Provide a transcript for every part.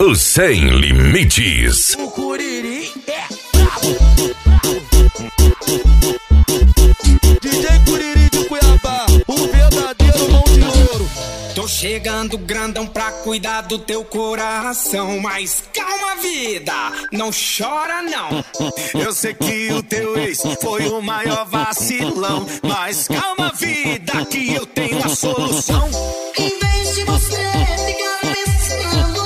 O Sem Limites. O Curiri é brabo. DJ Curiri de Cuiabá, o verdadeiro mão de ouro. Tô chegando grandão pra cuidar do teu coração, mas calma, vida, não chora não. Eu sei que o teu ex foi o maior vacilão, mas calma, vida, que eu tenho a solução. Em vez de você ficar pensando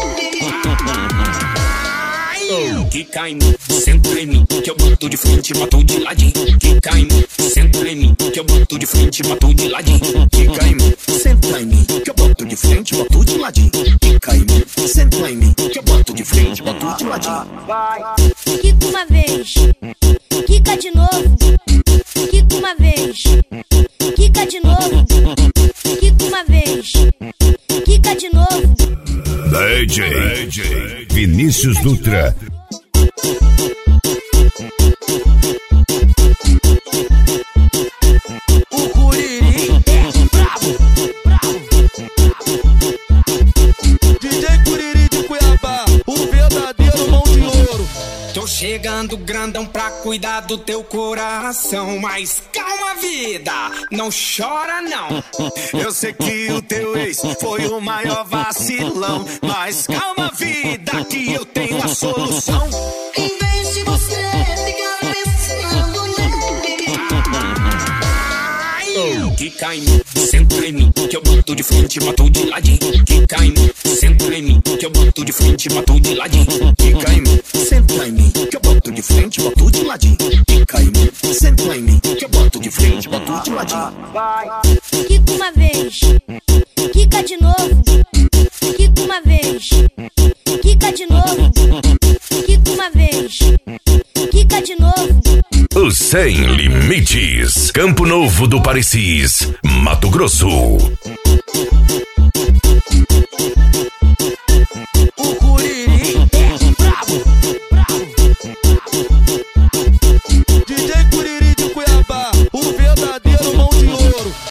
nele, quica em mim, senta em mim, que eu boto de frente e mato de ladinho. Quica em mim, senta em mim, que eu boto de frente e mato de ladinho. Quica em mim, senta em mim, que eu boto de frente e boto de ladinho. Quica em mim, senta em mim, que eu boto de frente e boto de ladinho. Quica uma vez, quica de novo. Quica uma vez, quica de novo. Quica uma vez, quica de novo. DJ Vinícius Dutra. O Curiri é brabo. DJ Curiri de Cuiabá, o verdadeiro mão de ouro. Tô chegando grandão pra cuidar do teu coração, mas calma, vida, não chora não. Eu sei que o teu ex foi o maior vacilão, mas calma, vida, que eu tenho a solução. em vez de você ficar pensando nele, Quica em mim, senta em mim, que eu boto de frente e mato de ladinho. Quica em mim, senta em mim, que eu boto de frente e mato de ladinho. Quica em mim, senta em mim, que eu boto de frente e boto de ladinho. Quica em mim, senta em mim, que eu boto de frente e boto de ladinho. Quica uma vez, quica de novo. Quica uma vez, quica de novo. Quica uma vez, quica de novo. O Sem Limites. Campo Novo do Parecis, Mato Grosso.